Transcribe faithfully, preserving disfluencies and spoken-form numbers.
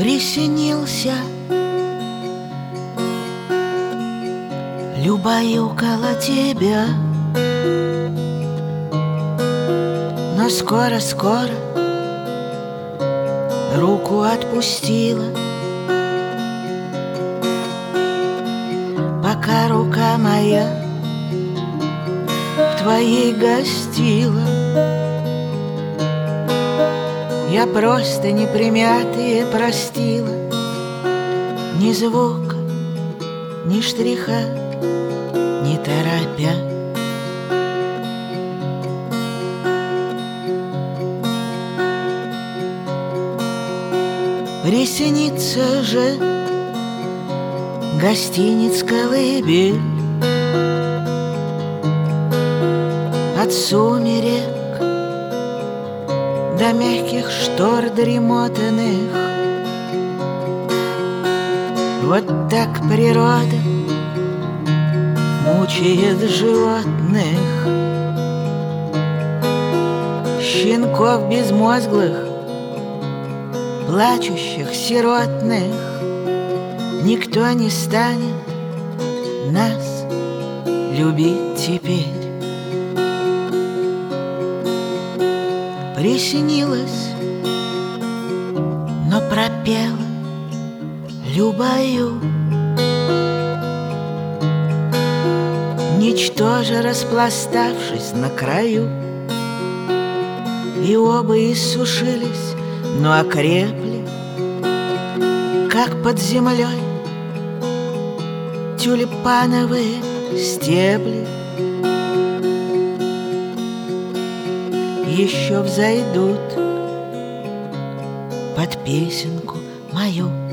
Приснился, любаюкала тебя, но скоро-скоро руку отпустила. Пока рука моя в твоей гостила, я просто непримятые простила. Ни звука, ни штриха, не торопя. Приснится же гостиниц колыбель, от сумерек до мягких штор дремотанных. Вот так природа мучает животных, щенков безмозглых, плачущих сиротных. Никто не станет нас любить теперь. Приснилось, но пропела любою, ничтоже распластавшись на краю. И оба иссушились, но окрепли, как под землей тюльпановые стебли. Еще взойдут под песенку мою.